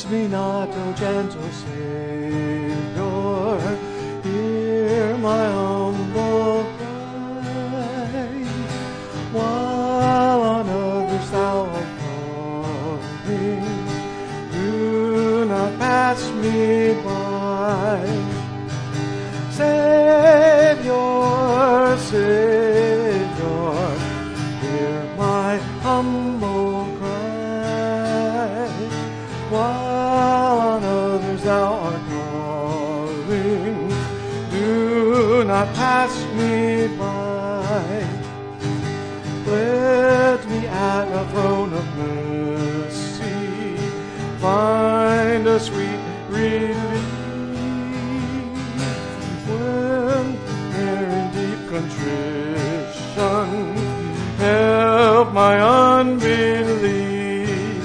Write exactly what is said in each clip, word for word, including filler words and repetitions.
Pass me not, O gentle Savior, hear my humble cry. While on others thou art calling, do not pass me by. Savior, Savior, hear my humble cry. While on others thou art calling, do not pass me by. Let me at a throne of mercy find a sweet relief. When here in deep contrition help my unbelief.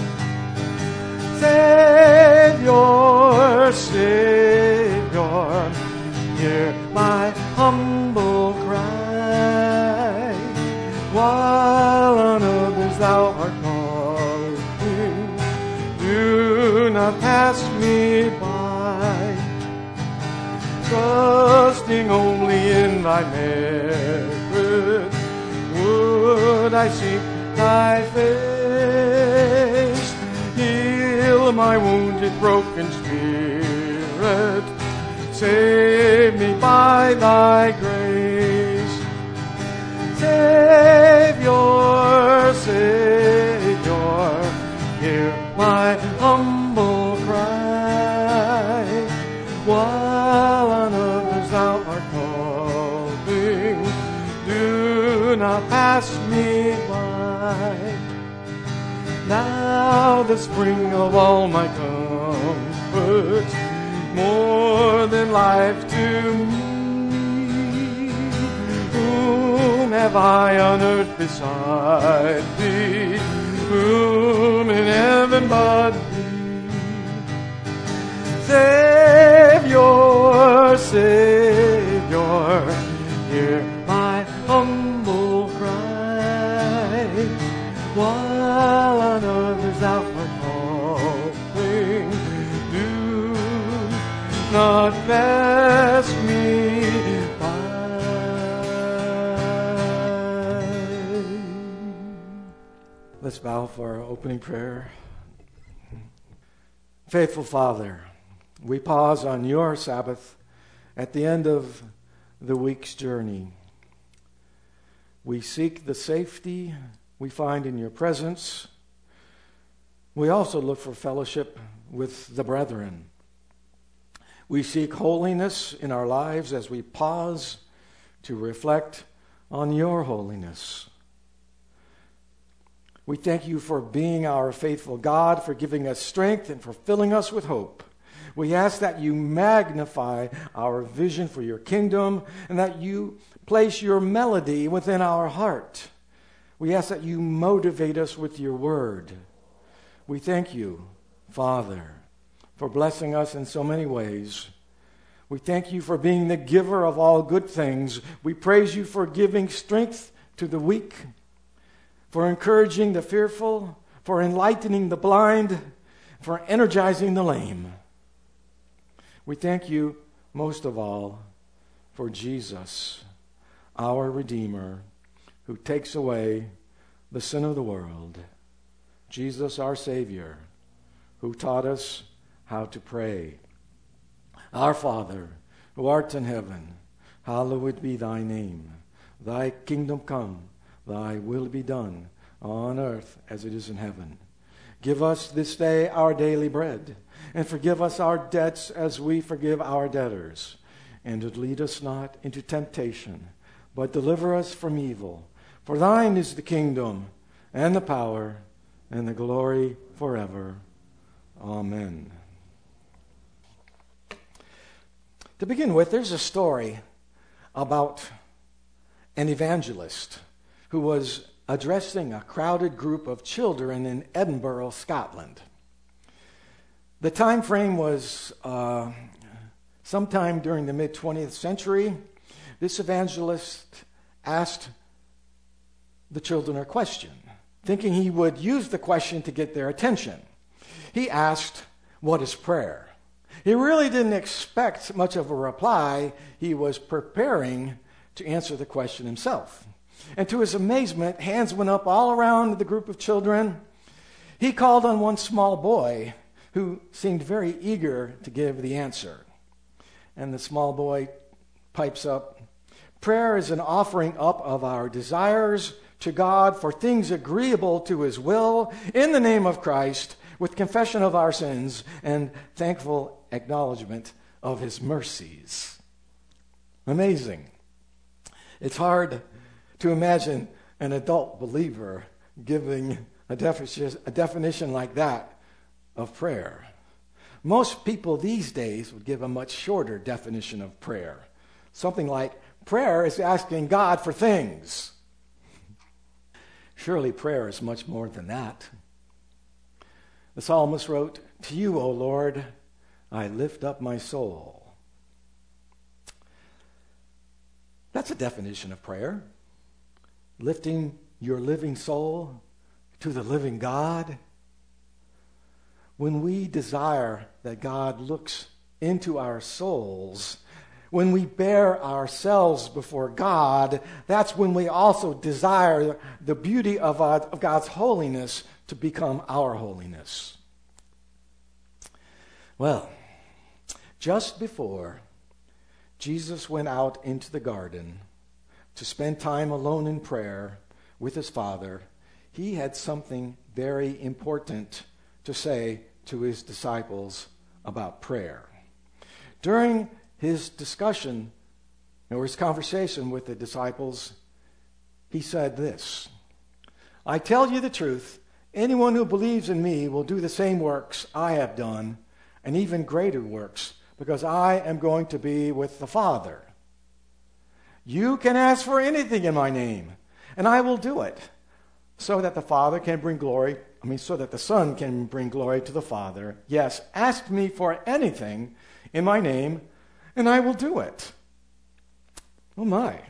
Savior, Savior, hear my humble cry. While on others thou art calling, do not pass me by. Trusting only in thy merit, would I seek thy face. Heal my wounded, broken spirit, save me by thy grace. Savior, Savior, hear my humble cry. While on others thou art calling, do not pass me by. Now the spring of all my comfort, more than life to me. Whom have I on earth beside thee? Whom in heaven but thee? Savior, Savior, hear my humble cry. While on others thou art calling, do not pass me by. Let's bow for our opening prayer. Faithful Father, we pause on your Sabbath at the end of the week's journey. We seek the safety we find in your presence. We also look for fellowship with the brethren. We seek holiness in our lives as we pause to reflect on your holiness. We thank you for being our faithful God, for giving us strength and for filling us with hope. We ask that you magnify our vision for your kingdom and that you place your melody within our heart. We ask that you motivate us with your word. We thank you, Father, for blessing us in so many ways. We thank you for being the giver of all good things. We praise you for giving strength to the weak, for encouraging the fearful, for enlightening the blind, for energizing the lame. We thank you most of all for Jesus, our Redeemer, who takes away the sin of the world. Jesus, our Savior, who taught us how to pray. Our Father, who art in heaven, hallowed be thy name. Thy kingdom come, thy will be done, on earth as it is in heaven. Give us this day our daily bread, and forgive us our debts as we forgive our debtors. And lead us not into temptation, but deliver us from evil. For thine is the kingdom, and the power, and the glory forever. Amen. To begin with, there's a story about an evangelist who was addressing a crowded group of children in Edinburgh, Scotland. The time frame was uh, sometime during the mid-twentieth century. This evangelist asked the children a question, thinking he would use the question to get their attention. He asked, what is prayer? He really didn't expect much of a reply. He was preparing to answer the question himself. And to his amazement, hands went up all around the group of children. He called on one small boy who seemed very eager to give the answer. And the small boy pipes up, "Prayer is an offering up of our desires to God for things agreeable to his will in the name of Christ, with confession of our sins and thankful acknowledgement of his mercies." Amazing. It's hard to imagine an adult believer giving a definition, a definition like that of prayer. Most people these days would give a much shorter definition of prayer. Something like, prayer is asking God for things. Surely prayer is much more than that. The psalmist wrote, "To you, O Lord, I lift up my soul." That's a definition of prayer. Lifting your living soul to the living God. When we desire that God looks into our souls, when we bare ourselves before God, that's when we also desire the beauty of, our, of God's holiness to become our holiness. Well, just before Jesus went out into the garden to spend time alone in prayer with his Father, he had something very important to say to his disciples about prayer. During his discussion or his conversation with the disciples, he said this, "I tell you the truth, anyone who believes in me will do the same works I have done, and even greater works, because I am going to be with the Father. You can ask for anything in my name, and I will do it, so that the Father can bring glory, I mean, so that the Son can bring glory to the Father. Yes, ask me for anything in my name, and I will do it." Oh my.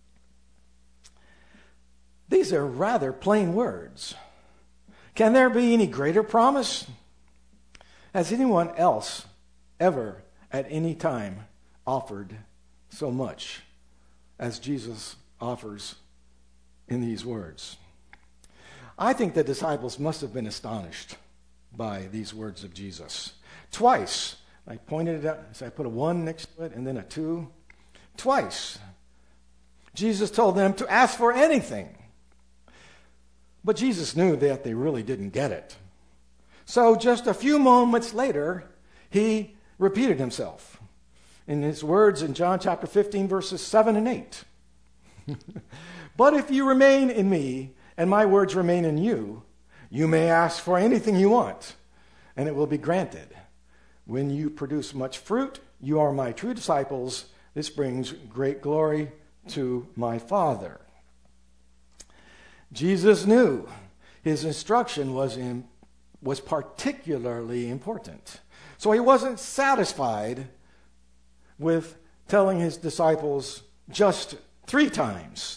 These are rather plain words. Can there be any greater promise? Has anyone else ever at any time offered so much as Jesus offers in these words? I think the disciples must have been astonished by these words of Jesus. Twice, I pointed it out, so I put a one next to it and then a two. Twice, Jesus told them to ask for anything. But Jesus knew that they really didn't get it. So just a few moments later, he repeated himself in his words in John chapter fifteen, verses seven and eight. "But if you remain in me, and my words remain in you, you may ask for anything you want, and it will be granted. When you produce much fruit, you are my true disciples. This brings great glory to my Father." Jesus knew his instruction was in, was particularly important. So he wasn't satisfied with telling his disciples just three times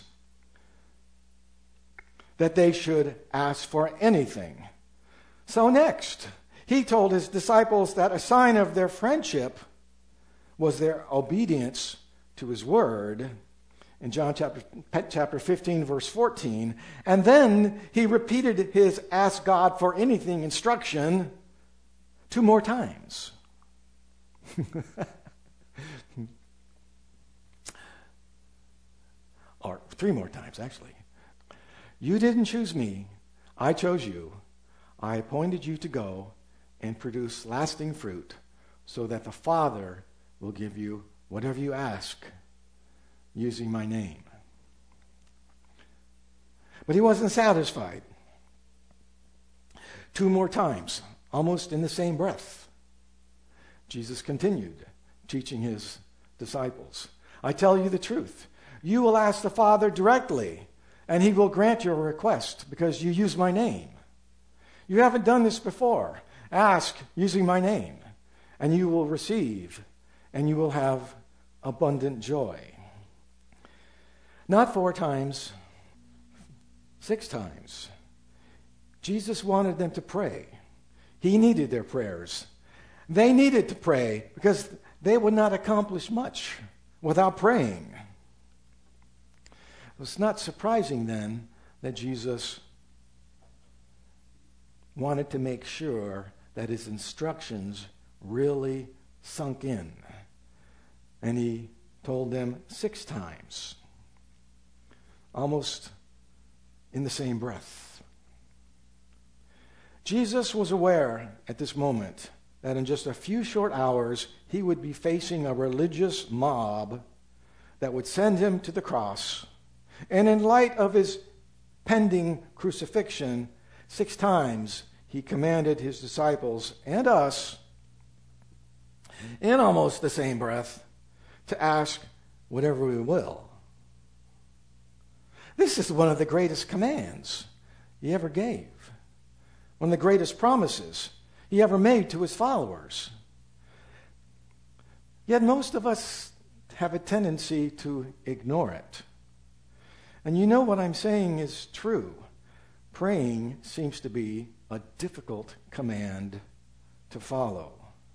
that they should ask for anything. So next, he told his disciples that a sign of their friendship was their obedience to his word in John chapter, chapter fifteen, verse fourteen. And then he repeated his ask God for anything instruction two more times. Or three more times, actually. "You didn't choose me. I chose you. I appointed you to go and produce lasting fruit so that the Father will give you whatever you ask using my name." But he wasn't satisfied. Two more times, almost in the same breath, Jesus continued teaching his disciples, "I tell you the truth. You will ask the Father directly, and he will grant your request because you use my name. You haven't done this before. Ask using my name, and you will receive, and you will have abundant joy." Not four times, six times. Jesus wanted them to pray. He needed their prayers. They needed to pray because they would not accomplish much without praying. It's not surprising then that Jesus wanted to make sure that his instructions really sunk in. And he told them six times, almost in the same breath. Jesus was aware at this moment that in just a few short hours he would be facing a religious mob that would send him to the cross. And in light of his pending crucifixion, six times he commanded his disciples and us, in almost the same breath, to ask whatever we will. This is one of the greatest commands he ever gave. One of the greatest promises he ever made to his followers. Yet most of us have a tendency to ignore it. And you know what I'm saying is true. Praying seems to be a difficult command to follow.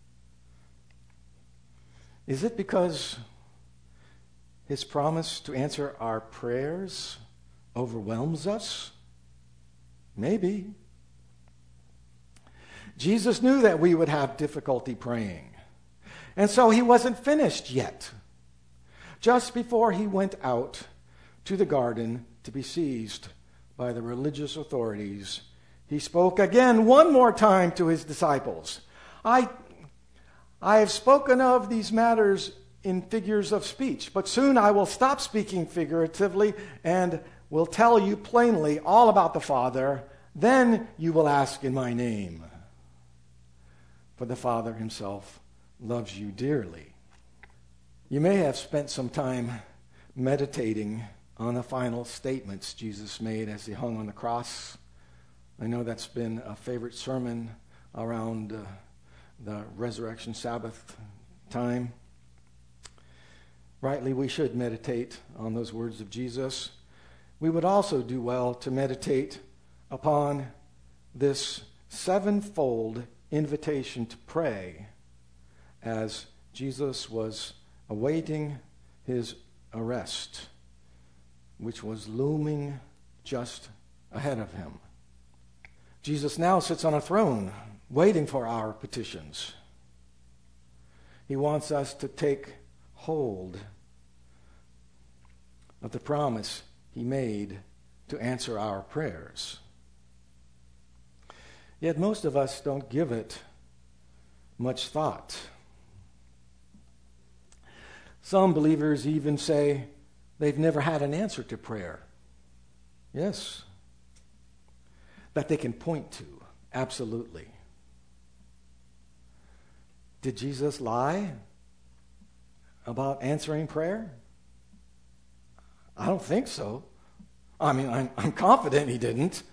Is it because his promise to answer our prayers overwhelms us? Maybe. Jesus knew that we would have difficulty praying. And so he wasn't finished yet. Just before he went out to the garden to be seized by the religious authorities, he spoke again one more time to his disciples. I, I have spoken of these matters in figures of speech, but soon I will stop speaking figuratively and will tell you plainly all about the Father. Then you will ask in my name. For the Father himself loves you dearly. You may have spent some time meditating on the final statements Jesus made as he hung on the cross. I know that's been a favorite sermon around uh, the resurrection Sabbath time. Rightly, we should meditate on those words of Jesus. We would also do well to meditate upon this sevenfold invitation to pray as Jesus was awaiting his arrest, which was looming just ahead of him. Jesus now sits on a throne waiting for our petitions. He wants us to take hold of the promise he made to answer our prayers. Yet most of us don't give it much thought. Some believers even say they've never had an answer to prayer. Yes. That they can point to. Absolutely. Did Jesus lie about answering prayer? I don't think so. I mean, I'm, I'm confident he didn't.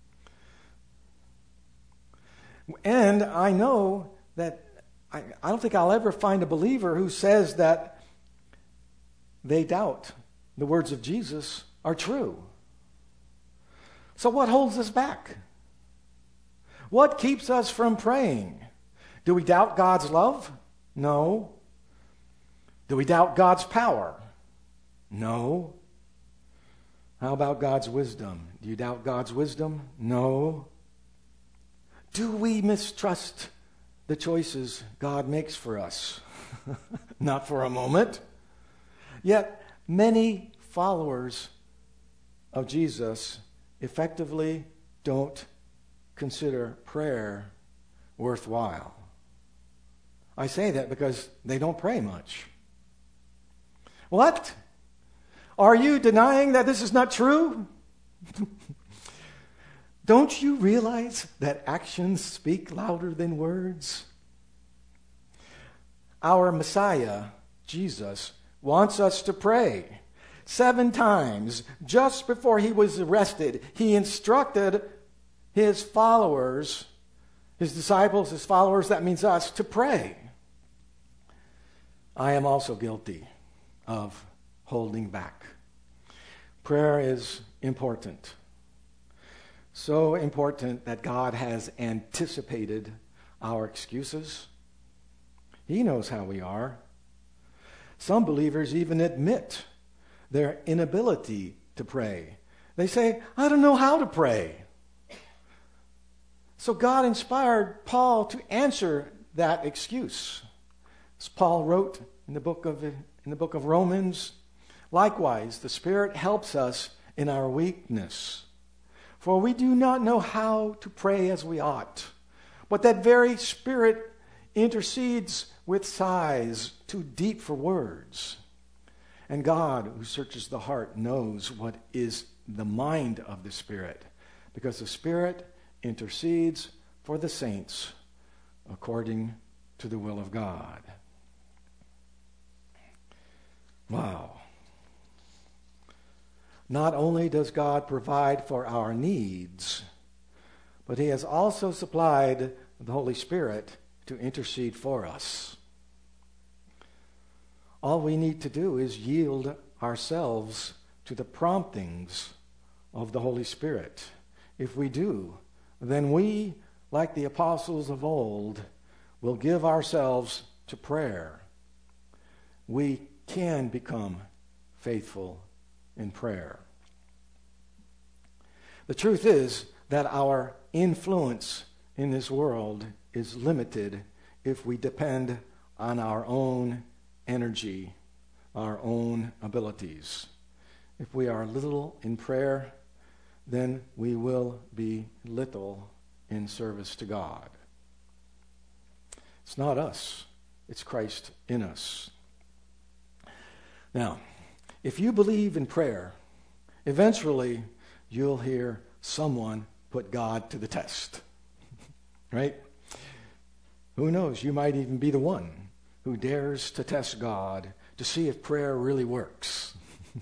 And I know that I, I don't think I'll ever find a believer who says that they doubt the words of Jesus are true. So what holds us back? What keeps us from praying? Do we doubt God's love? No. Do we doubt God's power? No. How about God's wisdom? Do you doubt God's wisdom? No. Do we mistrust the choices God makes for us? Not for a moment. Yet many followers of Jesus effectively don't consider prayer worthwhile. I say that because they don't pray much. What? Are you denying that this is not true? Don't you realize that actions speak louder than words? Our Messiah, Jesus, wants us to pray. Seven times, just before he was arrested, he instructed his followers, his disciples, his followers, that means us, to pray. I am also guilty of holding back. Prayer is important. So important that God has anticipated our excuses He knows how we are. Some believers even admit their inability to pray. They say, I don't know how to pray. So God inspired Paul to answer that excuse. As Paul wrote in the book of, in the book of Romans, likewise, the Spirit helps us in our weakness. For we do not know how to pray as we ought, but that very Spirit intercedes with sighs too deep for words. And God, who searches the heart, knows what is the mind of the Spirit, because the Spirit intercedes for the saints according to the will of God. Wow. Not only does God provide for our needs, but He has also supplied the Holy Spirit to intercede for us. All we need to do is yield ourselves to the promptings of the Holy Spirit. If we do, then we, like the apostles of old, will give ourselves to prayer. We can become faithful in prayer. The truth is that our influence in this world is limited if we depend on our own energy, our own abilities. If we are little in prayer, then we will be little in service to God. It's not us, it's Christ in us. Now, if you believe in prayer, eventually you'll hear someone put God to the test. Right? Who knows? You might even be the one who dares to test God to see if prayer really works.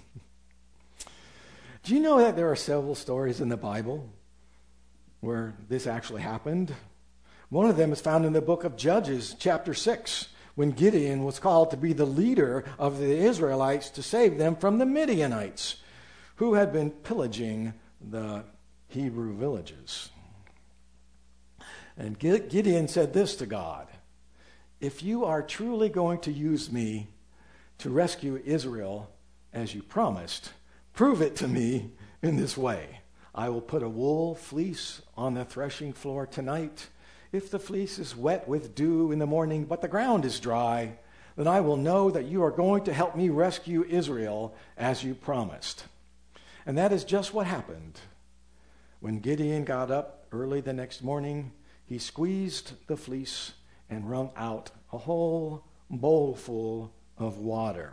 Do you know that there are several stories in the Bible where this actually happened? One of them is found in the book of Judges, chapter six, when Gideon was called to be the leader of the Israelites to save them from the Midianites, who had been pillaging the Hebrew villages. And Gideon said this to God, if you are truly going to use me to rescue Israel as you promised, prove it to me in this way. I will put a wool fleece on the threshing floor tonight. If the fleece is wet with dew in the morning, but the ground is dry, then I will know that you are going to help me rescue Israel as you promised. And that is just what happened. When Gideon got up early the next morning, he squeezed the fleece and wrung out a whole bowl full of water.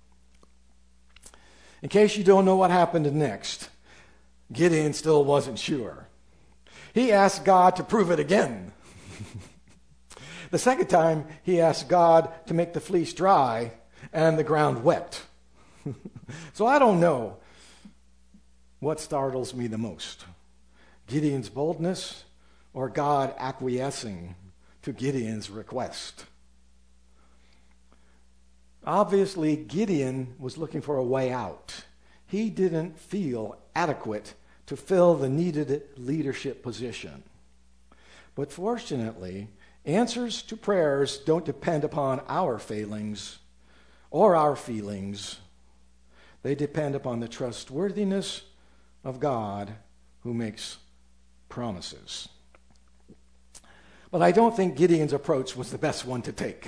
In case you don't know what happened next, Gideon still wasn't sure. He asked God to prove it again. The second time, he asked God to make the fleece dry and the ground wet. So I don't know what startles me the most, Gideon's boldness or God acquiescing to Gideon's request. Obviously, Gideon was looking for a way out. He didn't feel adequate to fill the needed leadership position. But fortunately, answers to prayers don't depend upon our failings or our feelings. They depend upon the trustworthiness of God who makes promises. But I don't think Gideon's approach was the best one to take.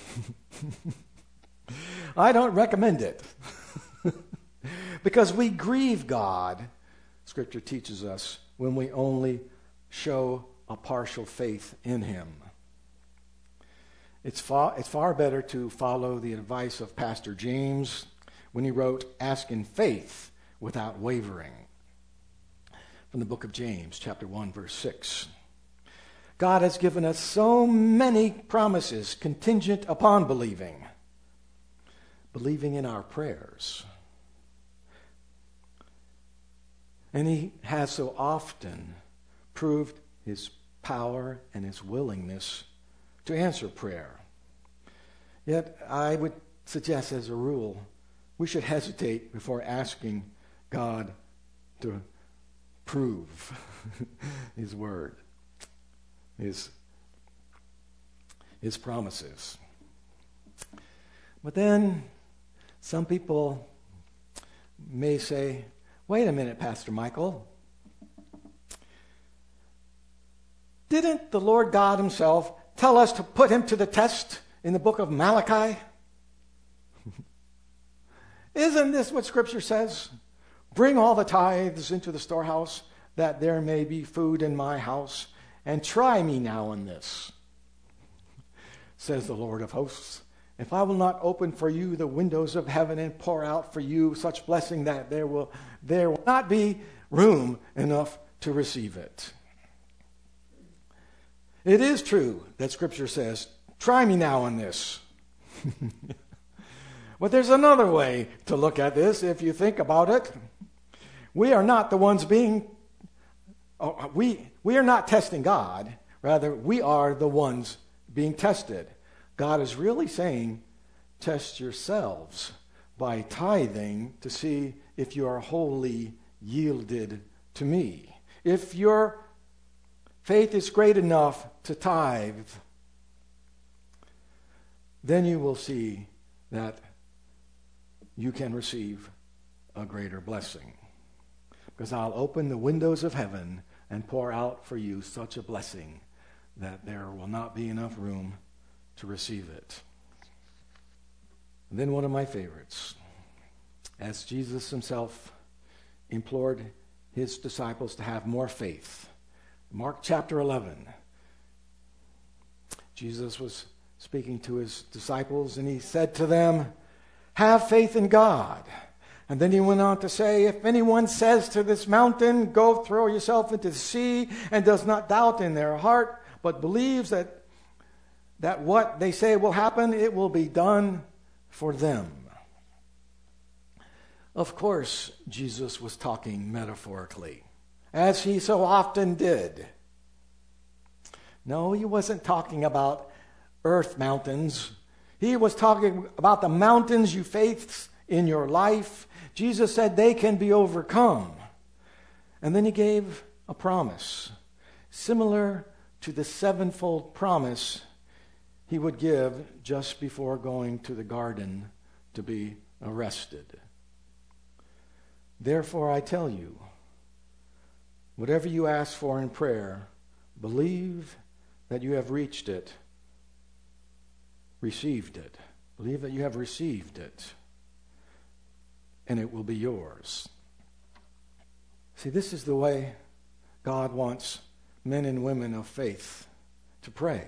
I don't recommend it. Because we grieve God, Scripture teaches us, when we only show a partial faith in Him. It's far, it's far better to follow the advice of Pastor James when he wrote, "Ask in faith without wavering." From the book of James, chapter one, verse six. God has given us so many promises contingent upon believing. Believing in our prayers. And He has so often proved His power and His willingness to answer prayer. Yet I would suggest as a rule, we should hesitate before asking God to prove His word, His, His promises. But then some people may say, wait a minute, Pastor Michael. Didn't the Lord God himself tell us to put him to the test in the book of Malachi? Isn't this what Scripture says? Bring all the tithes into the storehouse, that there may be food in my house, and try me now in this, says the Lord of hosts. If I will not open for you the windows of heaven and pour out for you such blessing that there will, there will not be room enough to receive it. It is true that Scripture says, try me now in this. But there's another way to look at this if you think about it. We are not the ones being, oh, we, we are not testing God. Rather, we are the ones being tested. God is really saying, test yourselves by tithing to see if you are wholly yielded to me. If your faith is great enough to tithe, then you will see that you can receive a greater blessing. Because I'll open the windows of heaven and pour out for you such a blessing that there will not be enough room to receive it. And then one of my favorites, as Jesus himself implored his disciples to have more faith. Mark chapter eleven. Jesus was speaking to his disciples, and he said to them, have faith in God. And then he went on to say, if anyone says to this mountain, go throw yourself into the sea, and does not doubt in their heart, but believes that, that what they say will happen, it will be done for them. Of course, Jesus was talking metaphorically, as he so often did. No, he wasn't talking about earth mountains. He was talking about the mountains you face in your life. Jesus said they can be overcome. And then he gave a promise, similar to the sevenfold promise he would give just before going to the garden to be arrested. Therefore, I tell you, whatever you ask for in prayer, believe that you have reached it, received it. Believe that you have received it, and it will be yours. See, this is the way God wants men and women of faith to pray,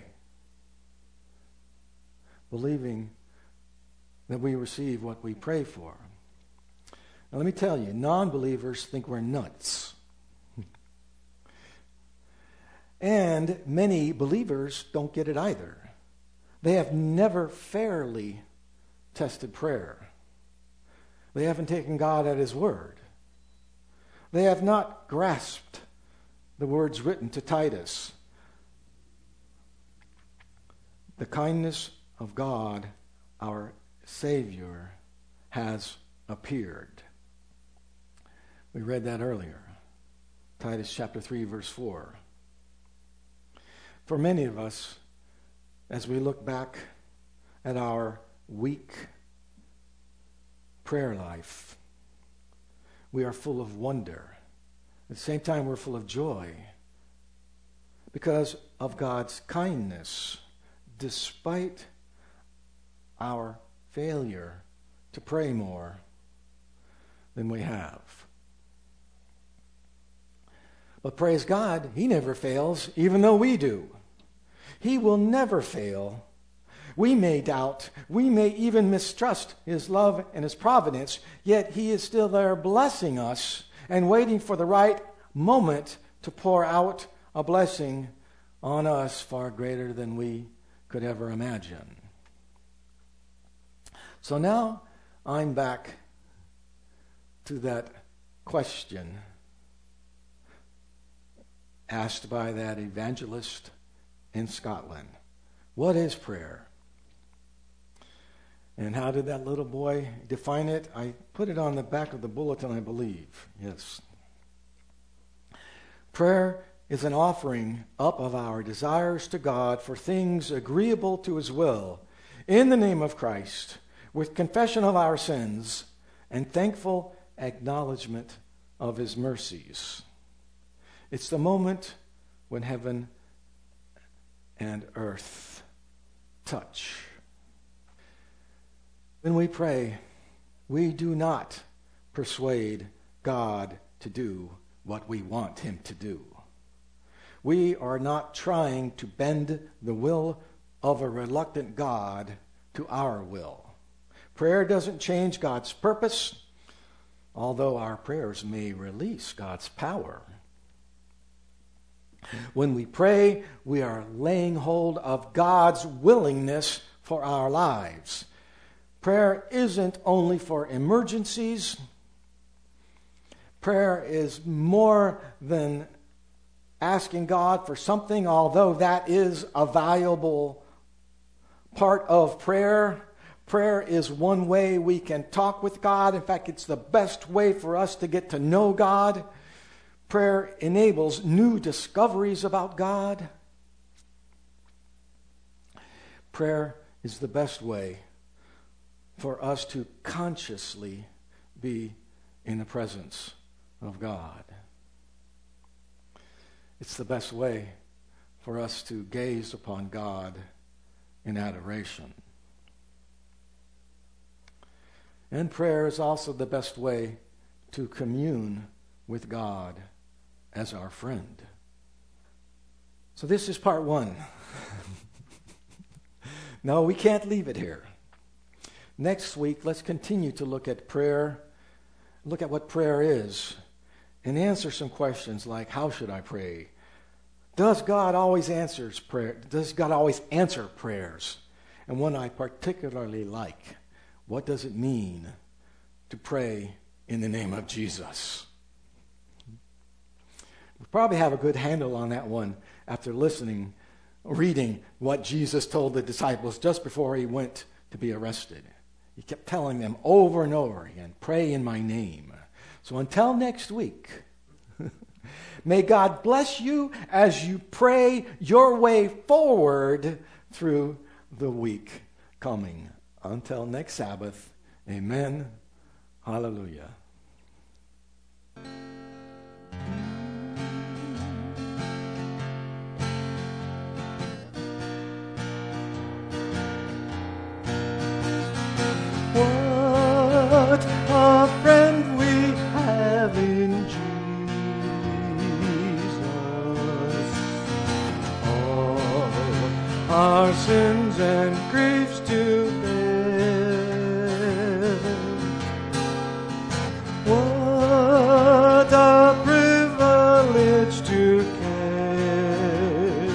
believing that we receive what we pray for. Now, let me tell you, non-believers think we're nuts. And many believers don't get it either. They have never fairly tested prayer. They haven't taken God at his word. They have not grasped the words written to Titus. The kindness of God, our Savior, has appeared. We read that earlier. Titus chapter three, verse four. For many of us, as we look back at our weak prayer life, we are full of wonder. At the same time, we're full of joy because of God's kindness, despite our failure to pray more than we have. But praise God, he never fails, even though we do. He will never fail. We may doubt, we may even mistrust his love and his providence, yet he is still there blessing us and waiting for the right moment to pour out a blessing on us far greater than we could ever imagine. So now I'm back to that question asked by that evangelist in Scotland. What is prayer? And how did that little boy define it? I put it on the back of the bulletin, I believe. Yes. Prayer is an offering up of our desires to God for things agreeable to his will in the name of Christ, with confession of our sins and thankful acknowledgement of his mercies. It's the moment when heaven and earth touch. When we pray, we do not persuade God to do what we want him to do. We are not trying to bend the will of a reluctant God to our will. Prayer doesn't change God's purpose, although our prayers may release God's power. When we pray, we are laying hold of God's willingness for our lives. Prayer isn't only for emergencies. Prayer is more than asking God for something, although that is a valuable part of prayer. Prayer is one way we can talk with God. In fact, it's the best way for us to get to know God. Prayer enables new discoveries about God. Prayer is the best way for us to consciously be in the presence of God. It's the best way for us to gaze upon God in adoration. And prayer is also the best way to commune with God as our friend. So this is part one. No, we can't leave it here. Next week, let's continue to look at prayer, look at what prayer is, and answer some questions like, how should I pray? Does God always answer prayer? Does God always answer prayers? And one I particularly like, what does it mean to pray in the name of Jesus? We probably have a good handle on that one after listening, reading what Jesus told the disciples just before he went to be arrested. He kept telling them over and over again, pray in my name. So until next week, may God bless you as you pray your way forward through the week coming. Until next Sabbath, amen. Hallelujah. What a friend we have in Jesus. All our sins and griefs to bear. What a privilege to carry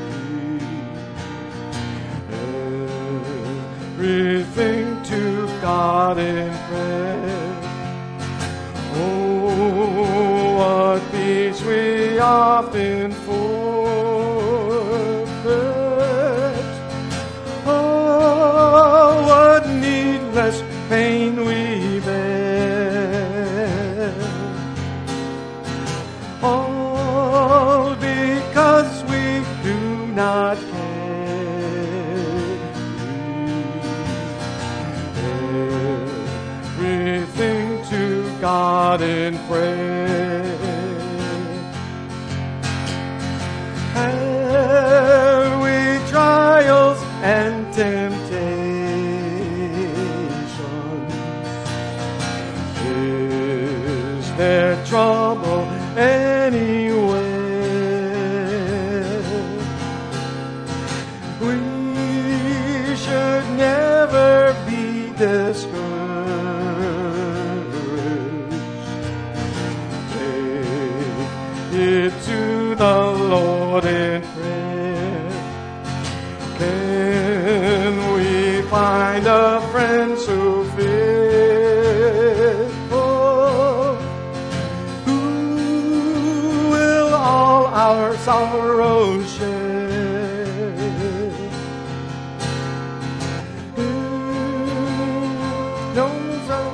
everything to God in prayer. Oh, what peace we often forfeit. Oh, what needless pain we bear. All because we do not care. Everything to God in prayer. Have we trials and temptations? Is there trouble anywhere? We should never be discouraged. It to the Lord in prayer. Can we find a friend so faithful, who will all our sorrows share? Who knows our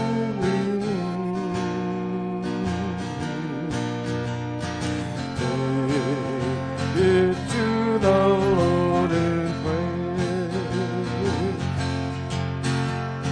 it to the Lord in prayer.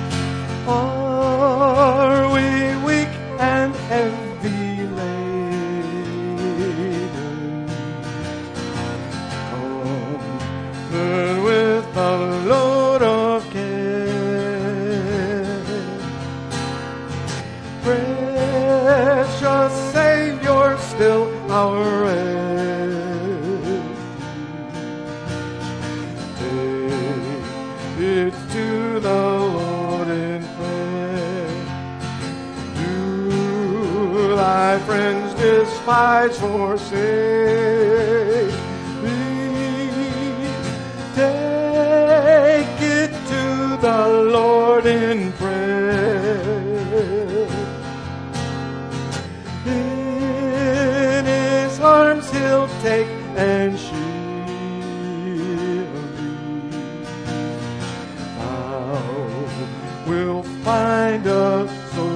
our refuge. Take it to the Lord in prayer. Do thy friends despise, forsake thee? Take it to the Lord in prayer. In his arms he'll take and shield thee. Thou wilt find a soul